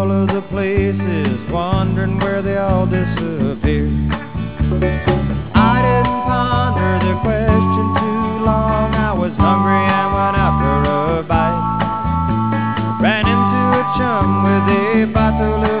all of the places, wondering where they all disappeared. I didn't ponder the question too long. I was hungry and went out for a bite. Ran into a chum with a bottle